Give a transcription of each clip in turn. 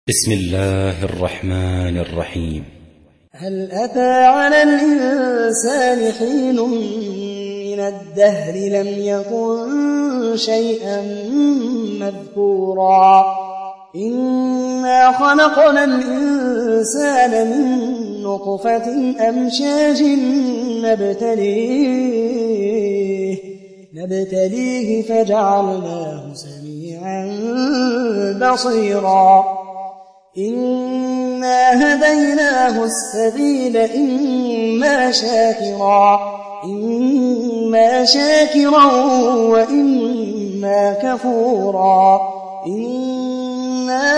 بسم الله الرحمن الرحيم. هل أتى على الإنسان حين من الدهر لم يكن شيئا مذكورا إنا خلقنا الإنسان من نطفة أمشاج نبتليه فجعلناه سميعا بصيرا إنا هديناه السبيل إما شاكرا وإما كفورا إنا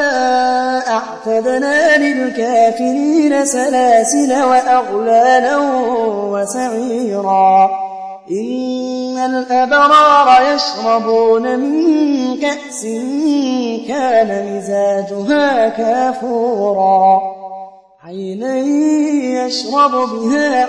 أعتدنا للكافرين سلاسل وأغلالا وسعيرا إن الأبرار يشربون من كأس كان مزاجها كافورا عينا يشرب بها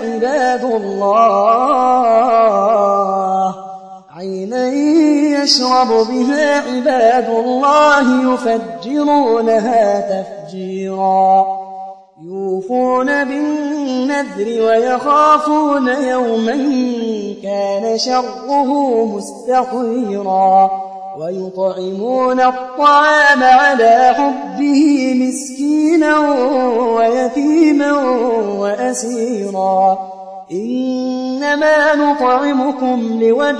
عباد الله يفجرونها تفجيرا يوفون بالنذر ويخافون يوما كان شره مستطيرا ويطعمون الطعام على حبه مسكينا ويتيما وأسيرا إنما نطعمكم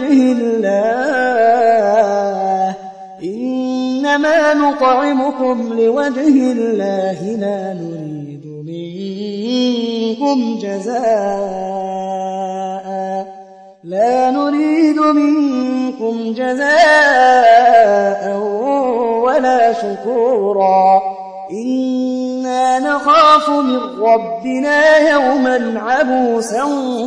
لوجه الله لا نريد منكم جزاء ولا شكورا إنا نخاف من ربنا يوما عبوسا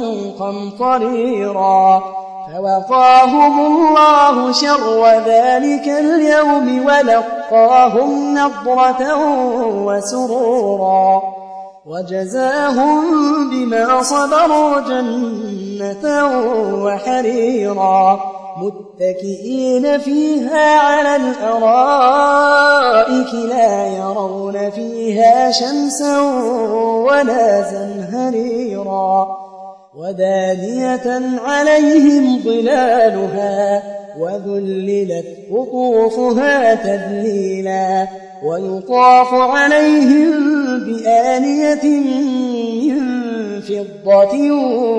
قمطريرا فوقاهم الله شر ذلك اليوم ولقاهم نضرة وسرورا وجزاهم بما صبروا جنة وحريرا متكئين فيها على الأرائك لا يرون فيها شمسا ولا زمهريرا ودانية عليهم ظلالها وذللت قطوفها تذليلا ويطاف عليهم بآنية من فضة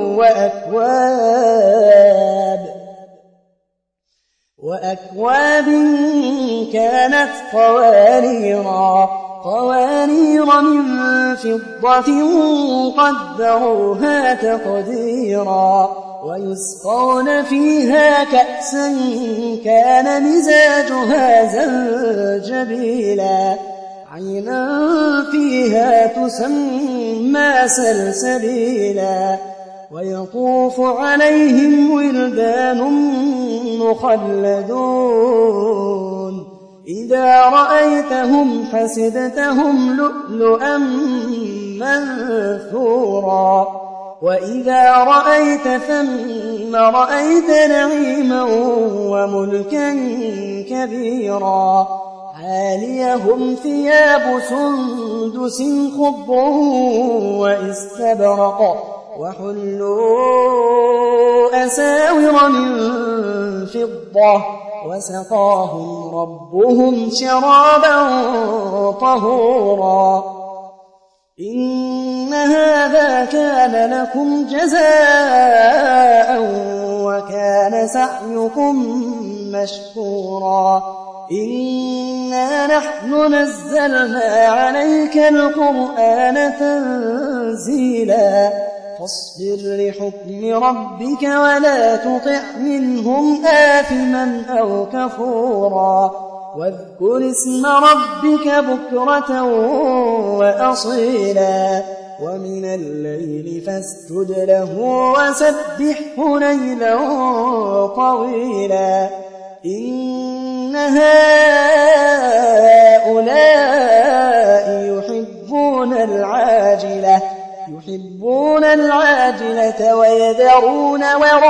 وأكواب كانت قوانير من فضة قدروها تقديرا ويسقون فيها كأسا كان مزاجها زنجبيلا عينا فيها تسمى سلسبيلا ويطوف عليهم ولدان مخلدون إذا رأيتهم حسبتهم لؤلؤا منثورا وإذا رأيت ثم رأيت نعيما وملكا كبيرا عاليهم ثياب سندس خضر واستبرق وحلوا أساور من فضة وسقاهم ربهم شرابا طهورا إن هذا كان لكم جزاء وكان سعيكم مشكورا إنا نحن نزلنا عليك القرآن تنزيلا فاصبر لحكم ربك ولا تطع منهم آثما أو كفورا واذكر اسم ربك بكرة وأصيلا ومن الليل فاسجد له وسبحه ليلا طويلا إن هؤلاء يحبون العاجلة ويذرون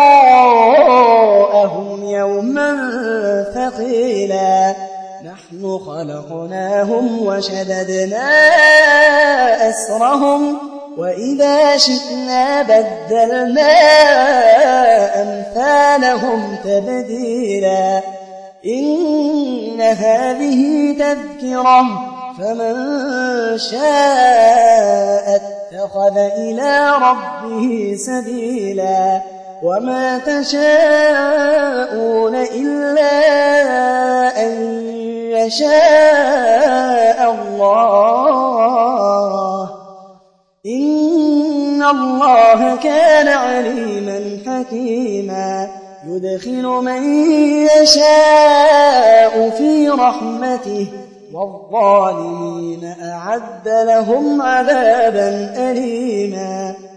وراءهم يوما ثقيلا نحن خلقناهم وشددنا أسرهم وإذا شئنا بدلنا أمثالهم تبديلا إن هذه تذكرة فمن شاء اتخذ إلى ربه سبيلا وما تشاءون إلا أن يشاء الله إن الله كان عليما حكيما يدخل من يشاء في رحمته والظالمين أعد لهم عذابا أليما